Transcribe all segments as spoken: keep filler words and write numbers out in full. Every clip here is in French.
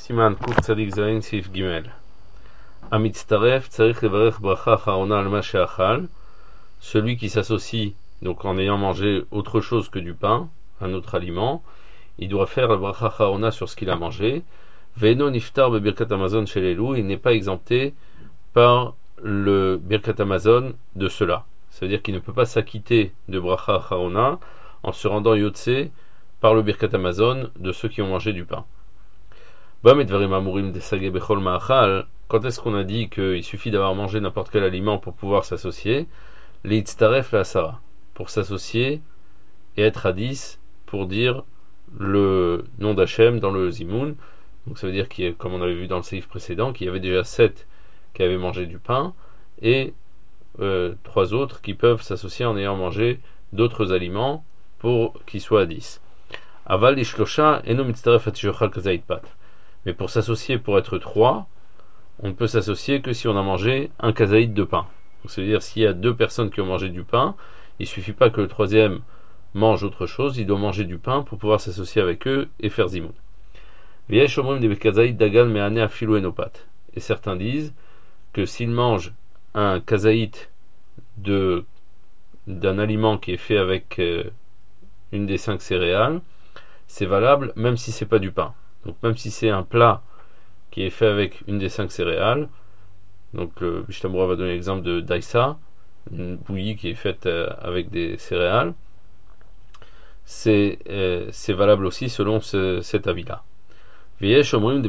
סימן קצ"ז סעיף ג' המצטרף צריך לברך bracha אחרונה על מה שאכל. Celui qui s'associe, donc en ayant mangé autre chose que du pain, un autre aliment, il doit faire la bracha acharona sur ce qu'il a mangé. Ve'eno niftar be birkat hamazon shel elu, il n'est pas exempté par le birkat hamazon de cela. Ça veut dire qu'il ne peut pas s'acquitter de bracha acharona en se rendant yotse par le birkat hamazon de ceux qui ont mangé du pain. Quand est-ce qu'on a dit qu'il suffit d'avoir mangé n'importe quel aliment pour pouvoir s'associer? L'itztaref la Sarah, pour s'associer et être à dix pour dire le nom d'Hachem dans le Zimoun. Donc ça veut dire qu'il y a, comme on avait vu dans le séif précédent, qu'il y avait déjà sept qui avaient mangé du pain et euh, trois autres qui peuvent s'associer en ayant mangé d'autres aliments pour qu'ils soient à dix. Aval ishlosha eno mitztaref atishachal kazait pat. Mais pour s'associer, pour être trois, on ne peut s'associer que si on a mangé un kazaïd de pain. Donc, c'est-à-dire, s'il y a deux personnes qui ont mangé du pain, il ne suffit pas que le troisième mange autre chose, il doit manger du pain pour pouvoir s'associer avec eux et faire zimoun. Et certains disent que s'il mange un kazaïd de, d'un aliment qui est fait avec euh, une des cinq céréales, c'est valable même si c'est pas du pain. Donc même si c'est un plat qui est fait avec une des cinq céréales, donc le Bishtamura va donner l'exemple de daïsa, une bouillie qui est faite euh, avec des céréales, c'est, euh, c'est valable aussi selon ce, cet avis-là. Et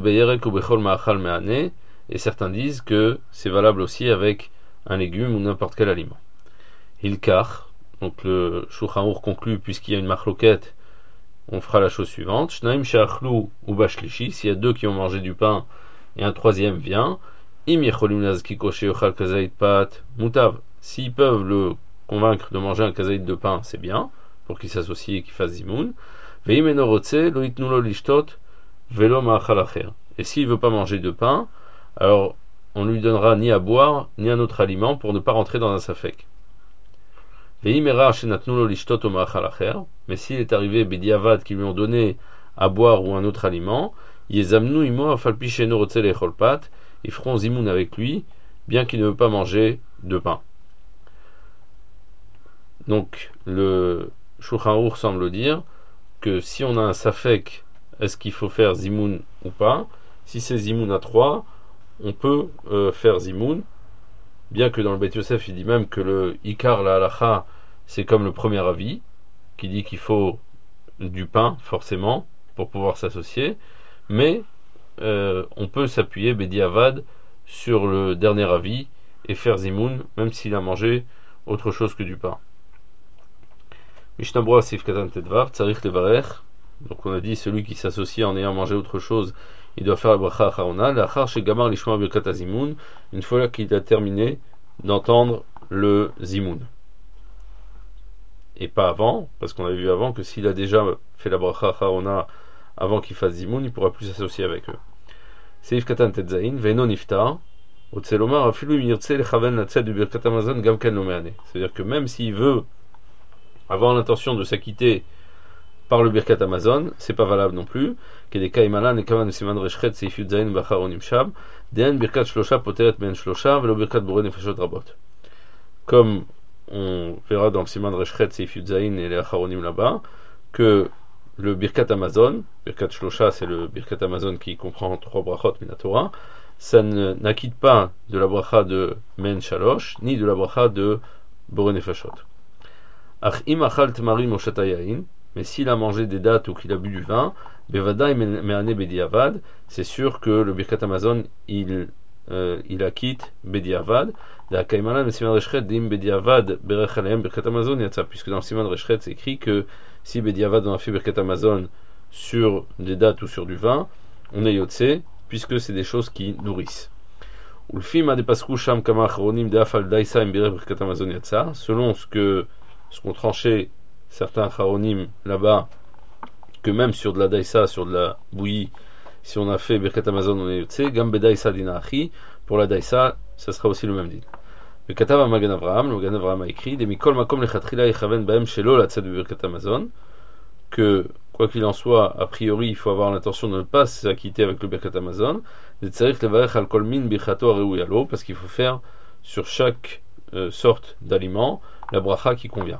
certains disent que c'est valable aussi avec un légume ou n'importe quel aliment. Hilkar, donc le Shulchan Aruch conclut, puisqu'il y a une machloket, on fera la chose suivante. Shnaim she'achlu ou bashlishi, s'il y a deux qui ont mangé du pain et un troisième vient, im yecholim lazkiko she'ochal kazait pat mutav. S'ils peuvent le convaincre de manger un kazaïd de pain, c'est bien, pour qu'il s'associe et qu'il fasse zimoun. Ve'im eno rotze lo yitnu lo lishtot velo ma'achal acher. Et s'il veut pas manger de pain, alors on lui donnera ni à boire ni un autre aliment pour ne pas rentrer dans un safek. Mais s'il est arrivé Bediavad qui lui ont donné à boire ou un autre aliment, ils feront zimoun avec lui, bien qu'il ne veut pas manger de pain. Donc le Shulchan Aruch semble dire que si on a un safek, est-ce qu'il faut faire zimoun ou pas? Si c'est zimoun à trois, on peut euh, faire zimoun. Bien que dans le Beit Yosef, il dit même que le Ikar, la halacha, c'est comme le premier avis, qui dit qu'il faut du pain, forcément, pour pouvoir s'associer, mais euh, on peut s'appuyer, Bediavad, sur le dernier avis, et faire zimoun, même s'il a mangé autre chose que du pain. Mishnah Berurah Sif Katan Tedvav, Tzarich Levarech, donc on a dit, celui qui s'associe en ayant mangé autre chose, il doit faire la bracha acharona, l'achar chez Gamar Lishma Birkat HaZimoun, une fois qu'il a terminé d'entendre le zimoun. Et pas avant, parce qu'on avait vu avant que s'il a déjà fait la bracha acharona avant qu'il fasse zimoun, il ne pourra plus s'associer avec eux. Seif Katan Tetzain, Ve'eno Niftar, Otzelomar, Afilu Yirtze Lechaven Latzet du Birkat Hamazon Gamken Lomeane. C'est-à-dire que même s'il veut avoir l'intention de s'acquitter par le Birkat Hamazon, c'est pas valable non plus. Kedeka imalan et kavan siman reshchet seif yudzain bacharonim shab, de'en birkat shlosha poteret ben shlosha velo birkat boré nefashot rabot. Comme on verra dans le siman reshchet seif yudzain et les acharonim là-bas, que le Birkat Hamazon, birkat shlosha c'est le Birkat Hamazon qui comprend trois brachot minatora, ça ne, n'acquitte pas de la bracha de men shalosh ni de la bracha de boré nefashot. Ach im achal tmarim oshatayain. Mais s'il a mangé des dattes ou qu'il a bu du vin, Bevadaï me'ane bediavad, c'est sûr que le Birkat Hamazon, il, euh, il acquitte bediavad. Puisque dans le Siman Reshchet, c'est écrit que si bediavad on a fait Birkat Hamazon sur des dattes ou sur du vin, on est yotse, puisque c'est des choses qui nourrissent. Selon ce que ce qu'ont tranché certains charonim là-bas, que même sur de la daïsa, sur de la bouillie, si on a fait Birkat Hamazon, on est yotse, gambe daïsa dinachi, pour la daïsa, ça sera aussi le même din. Le Katav Magen Avraham, le Magen Avraham a écrit, des mikol makom lechatrila yechaven baem shelo latzet Birkat Hamazon, que quoi qu'il en soit, a priori, il faut avoir l'intention de ne pas s'acquitter avec le Birkat Hamazon, parce qu'il faut faire sur chaque euh, sorte d'aliment la bracha qui convient.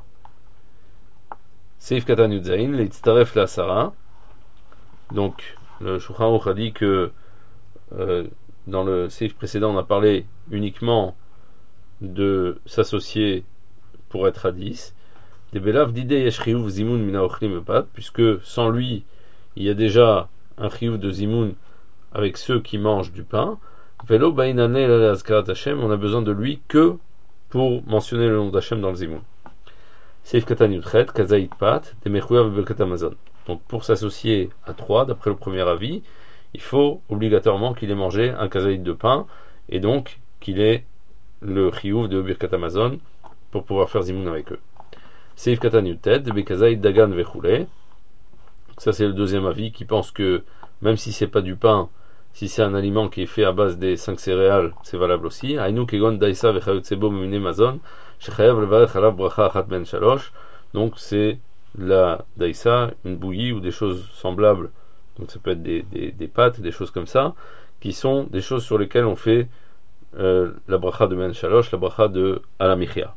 Seif Katan Yudzaïn, l'Itztaref la Sarah. Donc, le Shulchan Aruch a dit que euh, dans le Seif précédent, on a parlé uniquement de s'associer pour être à dix. Des belav d'idée yesh chiyuv zimun mina ochlim epat, puisque sans lui, il y a déjà un chiyuv de zimun avec ceux qui mangent du pain. Velo bainane la azkarat Hashem, on a besoin de lui que pour mentionner le nom d'Hashem dans le zimun. Seif katan yudchet kazait pat de mechuyav beberkat hamazon. Donc pour s'associer à trois, d'après le premier avis, il faut obligatoirement qu'il ait mangé un kazaït de pain et donc qu'il ait le chiyuv de birkat hamazon pour pouvoir faire zimun avec eux. Seif katan yutet de bekazaït dagan vechule. Ça c'est le deuxième avis qui pense que même si c'est pas du pain, si c'est un aliment qui est fait à base des cinq céréales, c'est valable aussi. Ainu kegon daïsa vechayotsebo mimine mazon shechayav levarech alav bracha achat ben shalosh. Donc c'est la daïsa, une bouillie ou des choses semblables. Donc ça peut être des, des, des pâtes, des choses comme ça, qui sont des choses sur lesquelles on fait euh, la bracha de ben shalosh, la bracha de alamichia.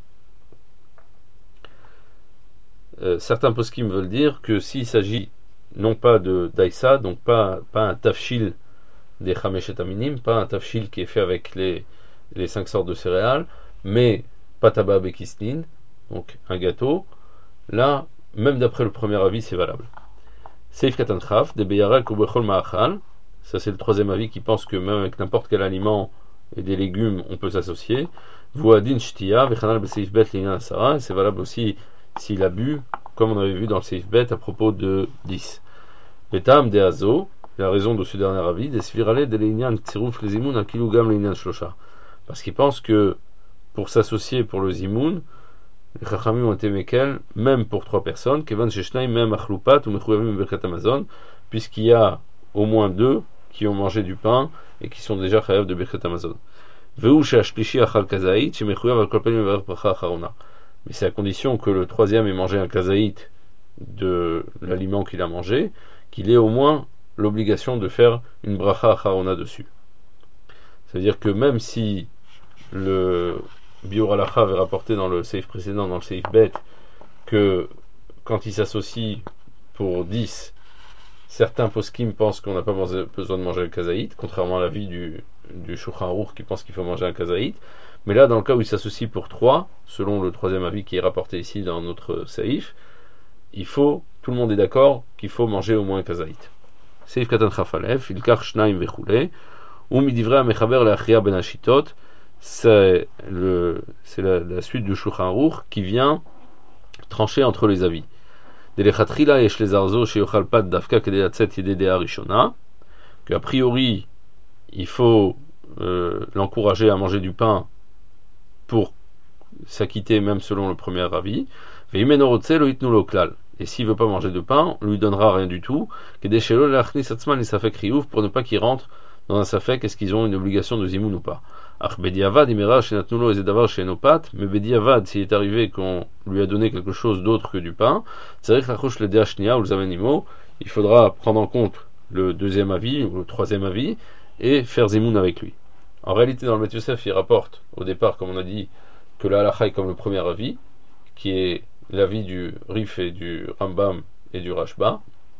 Euh, certains poskim veulent dire que s'il s'agit non pas de daïsa, donc pas, pas un tafshil des chameshet aminim, pas un tafshil qui est fait avec les, les cinq sortes de céréales, mais pataba bekisnin, donc un gâteau, là, même d'après le premier avis, c'est valable. Seif katan chaf, de beyarel kubechol ma'achal, ça c'est le troisième avis qui pense que même avec n'importe quel aliment et des légumes, on peut s'associer. Vuadin shtiya, vechanal beseif bet l'inyan asara, c'est valable aussi s'il a bu, comme on avait vu dans le seif bet à propos de dix. Betam de azo, la raison de ce dernier avis, des svirale de l'inyan tsirouf les zimun akilugam l'inyan shlosha. Parce qu'il pense que pour s'associer pour le zimoun, les chachamim ont été mekel, même pour trois personnes, kevan sheshnaim même achloupat ou mechuyavim berkat hamazon, puisqu'il y a au moins deux qui ont mangé du pain et qui sont déjà chayav de berkat hamazon. Veu shashlishi achal kazaït, shemechuyav al kolpelim mevarech bracha acharona. Mais c'est à condition que le troisième ait mangé un kazaït de l'aliment qu'il a mangé, qu'il ait au moins l'obligation de faire une bracha acharona dessus. C'est-à-dire que même si le Biur Halacha avait rapporté dans le seif précédent, dans le seif bet, que quand il s'associe pour dix, certains poskim pensent qu'on n'a pas besoin de manger le kazaït, contrairement à l'avis du, du Shulchan Aruch qui pense qu'il faut manger un kazaït. Mais là, dans le cas où il s'associe pour trois, selon le troisième avis qui est rapporté ici dans notre seif, il faut, tout le monde est d'accord qu'il faut manger au moins un kazaït. Seif katan chafalef, il kach shnaim vechule, ou midivre mechaber leachria ben hashitot. C'est, le, c'est la, la suite du Shulchan Aruch qui vient trancher entre les avis. Delechatchila yesh les arzo sheyochal pat dafka kedeyatzet yededea rishona, qu'a priori il faut euh, l'encourager à manger du pain pour s'acquitter même selon le premier avis. Veimenorotze lo itnu lo klal. Et s'il veut pas manger de pain, on lui donnera rien du tout. Kedeshelo leachnis atzman li safek riyuv, pour ne pas qu'il rentre dans un safek, est-ce qu'ils ont une obligation de zimoun ou pas. Ach bediavad imera shenatnulo ezedavar shenopat, mais bediavad, s'il est arrivé qu'on lui a donné quelque chose d'autre que du pain, tzarich lachosh le deashnia ou le zamenimo, il faudra prendre en compte le deuxième avis ou le troisième avis et faire zimoun avec lui. En réalité, dans le Bet Yosef, il rapporte au départ, comme on a dit, que la halacha est comme le premier avis, qui est l'avis du Rif et du Rambam et du Rashba,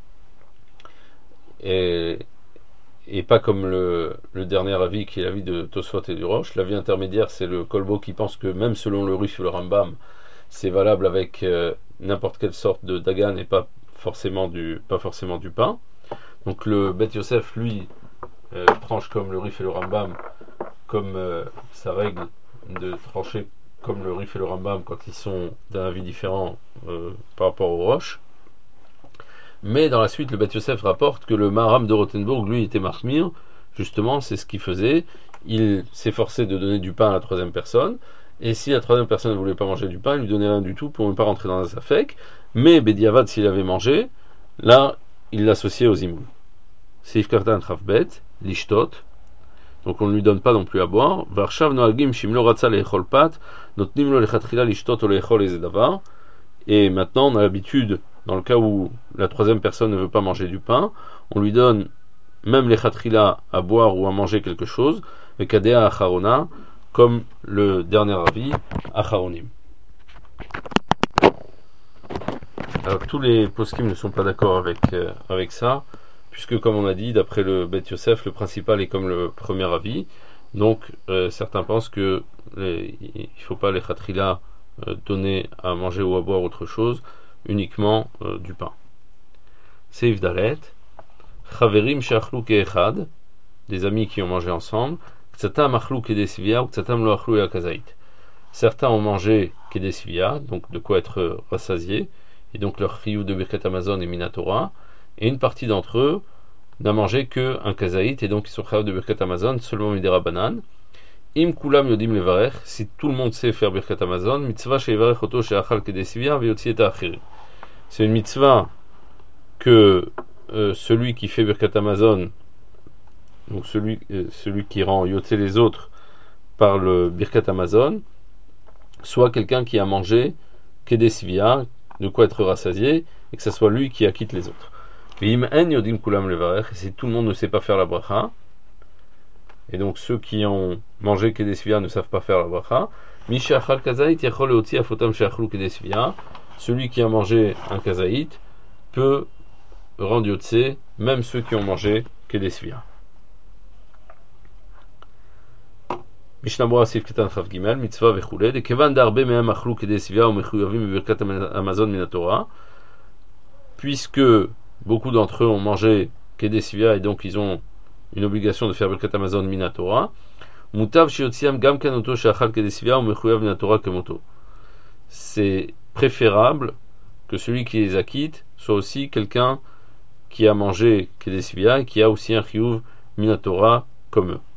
et et pas comme le, le dernier avis qui est l'avis de Tosfot et du Roche. L'avis intermédiaire, c'est le Kolbo qui pense que même selon le Rif et le Rambam, c'est valable avec euh, n'importe quelle sorte de dagan et pas forcément du, pas forcément du pain. Donc le Bet Yosef, lui, euh, tranche comme le Rif et le Rambam, comme euh, sa règle de trancher comme le Rif et le Rambam quand ils sont d'un avis différent euh, par rapport au Roche. Mais dans la suite, le Bet Yosef rapporte que le Maharam de Rothenburg, lui, était Mahmir. Justement, c'est ce qu'il faisait. Il s'efforçait de donner du pain à la troisième personne. Et si la troisième personne ne voulait pas manger du pain, il lui donnait rien du tout pour ne pas rentrer dans un safek. Mais Bediavad, s'il avait mangé, là, il l'associait aux zimoun. Seif kartan chavbet, lishtot. Donc on ne lui donne pas non plus à boire. Varshav noagim shimlo ratza leechol pat, notnim lo lechatchila lishtot o leechol ezedavar. Et maintenant, on a l'habitude dans le cas où la troisième personne ne veut pas manger du pain, on lui donne même les khatrila à boire ou à manger quelque chose, et kadea acharona, comme le dernier avis, acharonim. Alors tous les poskim ne sont pas d'accord avec, euh, avec ça, puisque comme on a dit, d'après le Bet Yosef, le principal est comme le premier avis. Donc euh, certains pensent que les, il ne faut pas les khatrila euh, donner à manger ou à boire autre chose, uniquement euh, du pain. Seif Dalet, Chaverim she'achlu ke'echad, des amis qui ont mangé ensemble, Ktsatam achlu kedesivia ou Ktsatam lo achlu yakazait. Certains ont mangé kedesivia, donc de quoi être rassasiés, et donc leur chiyuv de Birkat Hamazon et Minatora, et une partie d'entre eux n'a mangé que un kazaït, et donc ils sont chiyuv de Birkat Hamazon seulement midera banan. Im kulam yodim levarech, si tout le monde sait faire Birkat Hamazon, mitzvah she'varech oto she'achal kedesivia v'yotzi et ha'achirim. C'est une mitzvah que euh, celui qui fait Birkat Hamazon, donc celui, euh, celui qui rend yotze les autres par le Birkat Hamazon, soit quelqu'un qui a mangé kedesivia, de quoi être rassasié, et que ce soit lui qui acquitte les autres. Et si tout le monde ne sait pas faire la bracha, et donc ceux qui ont mangé kedesivia ne savent pas faire la bracha, celui qui a mangé un kazaït peut rendre yotze même ceux qui ont mangé kedesivia. Mishnah Berurah Sif Ketan Chav Gimel Mitzvah vechule de kevan darbe mehem achlu kedesivia ou mechuyavim bebirkat Hamazon min haTorah, puisque beaucoup d'entre eux ont mangé kedesivia et donc ils ont une obligation de faire birkat Hamazon min haTorah, mutav shiotziam gam kanoto sheachal kedesivia ou mechuyav min haTorah kemoto. C'est préférable que celui qui les acquitte soit aussi quelqu'un qui a mangé kedesivia et qui a aussi un chiyuv min haTorah comme eux.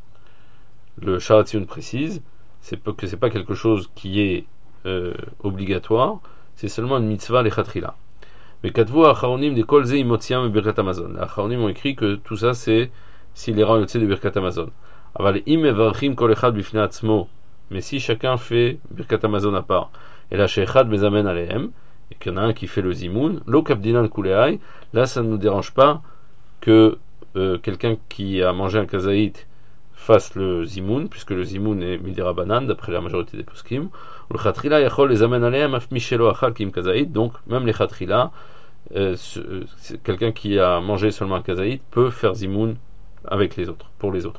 Le Sharat Tziyun précise c'est que c'est pas quelque chose qui est euh, obligatoire, c'est seulement une mitzvah lechatchila. Mais katvu acharonim de kol ze imotziam birkat Hamazon. Les acharonim ont écrit que tout ça c'est s'il les rend yotze de birkat Hamazon. Aval im mevarchim kol echad bifnei atzmo. Mais si chacun fait birkat Hamazon à part, et la she'echad mezamen alehem, et qu'il y en a un qui fait le zimoun, lo kapdinan kuleai, là ça ne nous dérange pas que euh, quelqu'un qui a mangé un kazaït fasse le zimoun, puisque le zimoun est midera banan d'après la majorité des poskim. Le khatrila yachol les amen alehem af mishelo achal kim kazaït, donc même les khatrila, euh, quelqu'un qui a mangé seulement un kazaït peut faire zimoun avec les autres, pour les autres.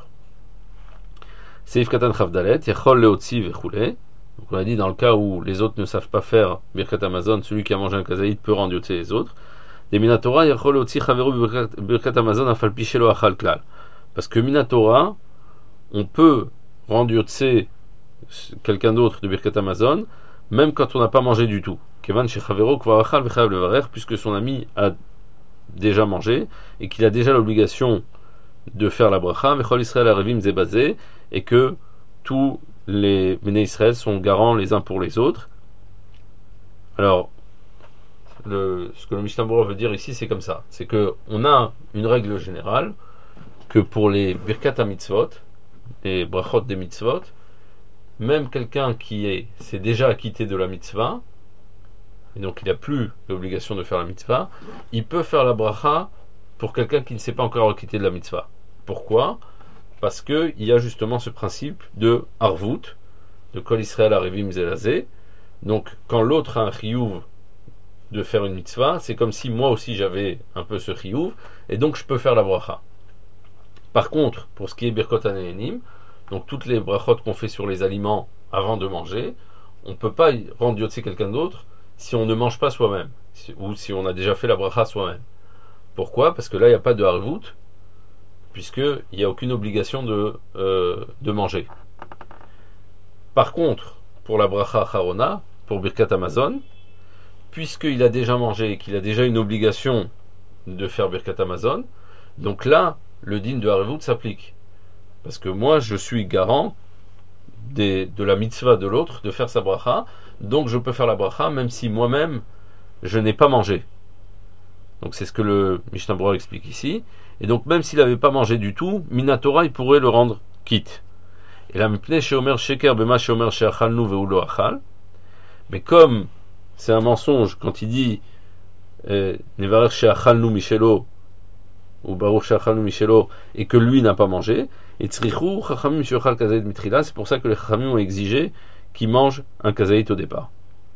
Seif katan chavdalet yachol leotzi vechule. Donc on a dit dans le cas où les autres ne savent pas faire birkat Hamazon, celui qui a mangé un kazaït peut rendre yotze les autres. Des minatora yachol leotzi chaveru birkat Hamazon afal pishelo achal klal. Parce que minatora on peut rendre yotze quelqu'un d'autre de birkat Hamazon même quand on n'a pas mangé du tout, kevan shechavero kvar achal vechayav levarech, puisque son ami a déjà mangé et qu'il a déjà l'obligation de faire la bracha, vechol Israël arevim zebazé, et que tous les Béné Israël sont garants les uns pour les autres. Alors le, ce que le Mishnah Berurah veut dire ici c'est comme ça, c'est que on a une règle générale que pour les birkat hamitzvot, les brachot des mitzvot, même quelqu'un qui est, s'est déjà acquitté de la mitzvah, et donc il n'a plus l'obligation de faire la mitzvah, il peut faire la bracha pour quelqu'un qui ne s'est pas encore acquitté de la mitzvah. Pourquoi ? Parce qu'il y a justement ce principe de harvout, de kol Israël arevim zelazé. Donc quand l'autre a un chiyuv de faire une mitzvah, c'est comme si moi aussi j'avais un peu ce chiyuv, et donc je peux faire la bracha. Par contre, pour ce qui est birkot hanehenim, donc toutes les brachot qu'on fait sur les aliments avant de manger, on ne peut pas rendre yotze quelqu'un d'autre si on ne mange pas soi-même, ou si on a déjà fait la bracha soi-même. Pourquoi ? Parce que là, il n'y a pas de harvout, puisqu'il n'y a aucune obligation de, euh, de manger. Par contre, pour la bracha acharona, pour birkat Hamazon, puisqu'il a déjà mangé et qu'il a déjà une obligation de faire birkat Hamazon, donc là, le din de harvout s'applique. Parce que moi, je suis garant des, de la mitzvah de l'autre, de faire sa bracha, donc je peux faire la bracha, même si moi-même, je n'ai pas mangé. Donc c'est ce que le Mishnah Berurah explique ici. Et donc même s'il n'avait pas mangé du tout, minatora, il pourrait le rendre quitte. Et là, mipnei sheomer sheker bema sheomer sheachalnu ve'u lo achal. Mais comme c'est un mensonge quand il dit Nevarer she'achalnu mishelo, ou Baruch she'achalnu mishelo, et que lui n'a pas mangé, et tzrichu chachamim she'ochal kazait mitrila, c'est pour ça que les chachamim ont exigé qu'il mange un kazaït au départ.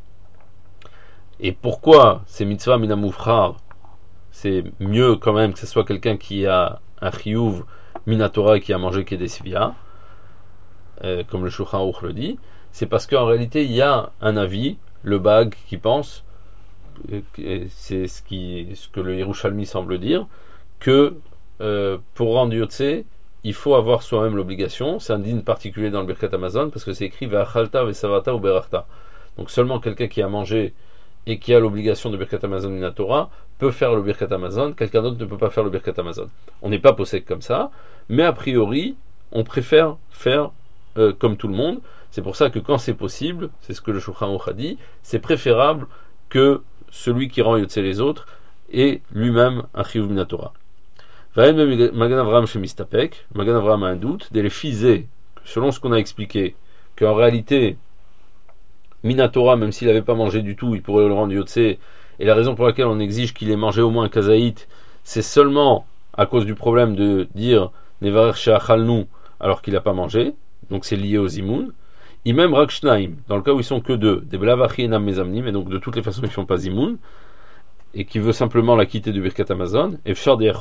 Et pourquoi c'est mitzvah minamoufrar, c'est mieux quand même que ce soit quelqu'un qui a un chiyuv minatora et qui a mangé kedesivia, euh, comme le Shulchan Aruch le dit, c'est parce qu'en réalité il y a un avis, le Bag, qui pense, et c'est ce, qui, ce que le Yerushalmi semble dire, que euh, pour rendre Yotze, il faut avoir soi-même l'obligation. C'est un din particulier dans le Birkat Hamazon, parce que c'est écrit Ve'achalta ve'savata ou berachta. Donc seulement quelqu'un qui a mangé et qui a l'obligation de Birkat Hamazon minatora peut faire le Birkat Hamazon, quelqu'un d'autre ne peut pas faire le Birkat Hamazon. On n'est pas possède comme ça, mais a priori, on préfère faire euh, comme tout le monde. C'est pour ça que quand c'est possible, c'est ce que le Shulchan Aruch a dit, c'est préférable que celui qui rend Yotze les autres ait lui-même un chiyuv minatora. Magan Avraham chez Mistapek, Magan Avraham a un doute, dès les fisés, selon ce qu'on a expliqué, qu'en réalité, minatora, même s'il n'avait pas mangé du tout, il pourrait le rendre Yotze, et la raison pour laquelle on exige qu'il ait mangé au moins un kazaït, c'est seulement à cause du problème de dire Nevarer she'achalnu alors qu'il n'a pas mangé, donc c'est lié aux zimoun. Et même Rakshnaim, dans le cas où ils sont que deux, des Blavachi et Nam Mezamnim, et donc de toutes les façons ils ne font pas zimoun, et qui veut simplement la quitter du Birkat Hamazon, il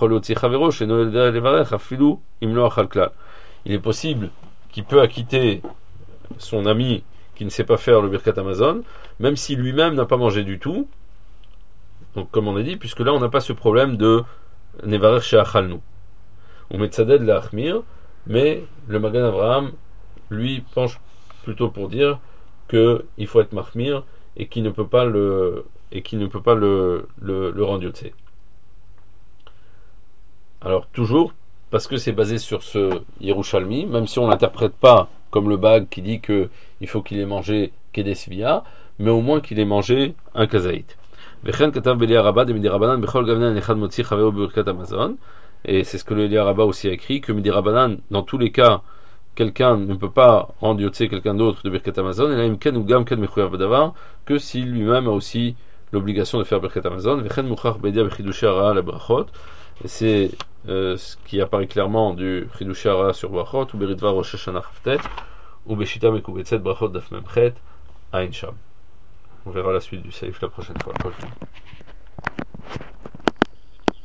est possible qu'il peut acquitter son ami qui ne sait pas faire le Birkat Hamazon, même si lui-même n'a pas mangé du tout. Donc comme on a dit, puisque là on n'a pas ce problème de Nevarer she'achalnu. On met tzaded l'achmir, mais le Magan Avraham lui penche plutôt pour dire qu'il faut être mahmir et qu'il ne peut pas le et qu'il ne peut pas le, le, le rendre yotze. Alors toujours parce que c'est basé sur ce Yerushalmi, même si on l'interprète pas comme le Bag qui dit que il faut qu'il ait mangé kedesvia, mais au moins qu'il ait mangé un kazaït. Vechen katav belia rabba de midi rabanan bechol gavnan echad motzi chaveo birkat Hamazon, et c'est ce que le Elia Rabba aussi a écrit, que midi rabanan dans tous les cas quelqu'un ne peut pas rendre yotze quelqu'un d'autre de Birkat Hamazon, et là imken ou gam ken mechuyav b'davar, que si lui-même a aussi l'obligation de faire Birkat Hamazon. Vechen muchach bedia bechidushei hara la brachot, et c'est euh, ce qui apparaît clairement du chidushei hara sur brachot, ou beritvar rosh hashanah chavtet, ou beshita mekubetzet brachot daf memchet ain sham. On verra la suite du saïf la prochaine fois.